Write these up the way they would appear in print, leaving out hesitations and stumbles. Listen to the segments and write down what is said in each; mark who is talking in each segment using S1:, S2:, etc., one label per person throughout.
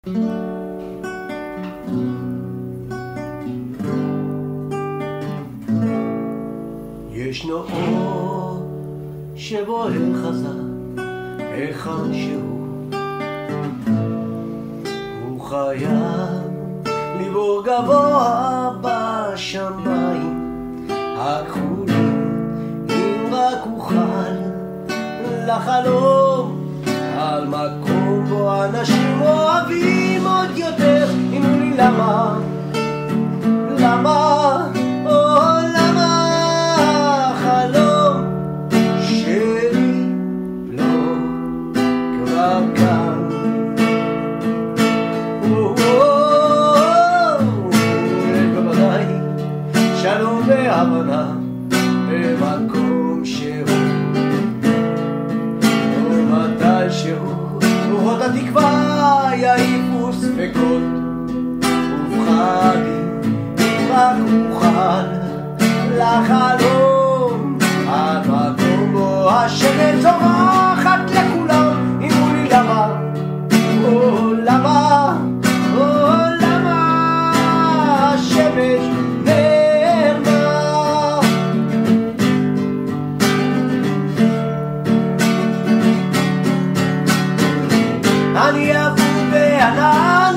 S1: ישנו אור שבוער חזק היכן שהוא, הוא חייב לבור גבוה בשמיים הכחולים, אם רק אוכל לחלום על מקום בו אנשים אוהבים עוד יותר. אמרו לי למה, למה, למה החלום שלי לא כבר כאן. בוודאי שלום והבנה במקום שהוא, ומתי שהוא רוחות התקווה יעיפו ספקות ופחדים, אם רק אוכל לחלום על מקום בו השמש זורחת לכולם. אמרו לי למה, למה, למה השמש נעלמה. אני אבוא בענן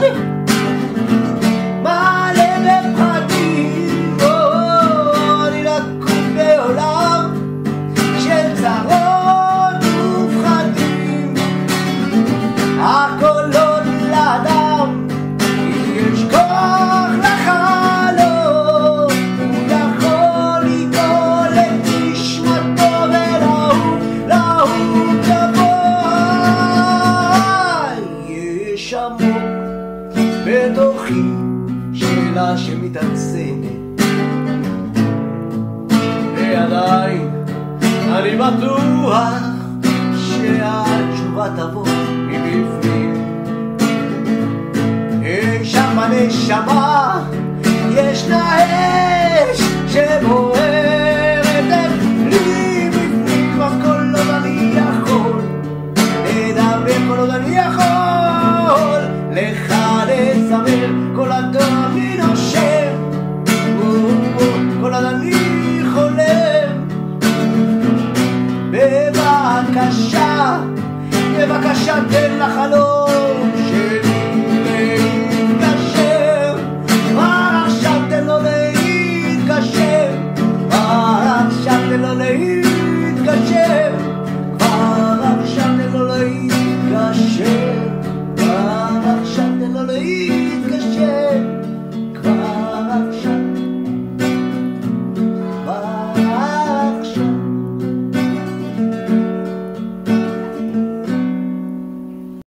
S1: מלא בפחדים, אני לקום בעולם של צרות ופחדים. הקולות לאדם, יש כוח לחלום, הוא יכול לגאול את נשמתו ולהוא גבוה. יש עמוק בתוכי שאלה שמתעצמת, ועדיין אני בטוח שהתשובה תבוא מבפנים. אי שם בנשמה ישנה אש שבוערת לי בפנים, אז כל עוד אני יכול לדבר, כל עוד אני יכול לך לזמר, כל עוד אני נושם, כל עוד אני חולם. בבקשה, בבקשה תן לחלום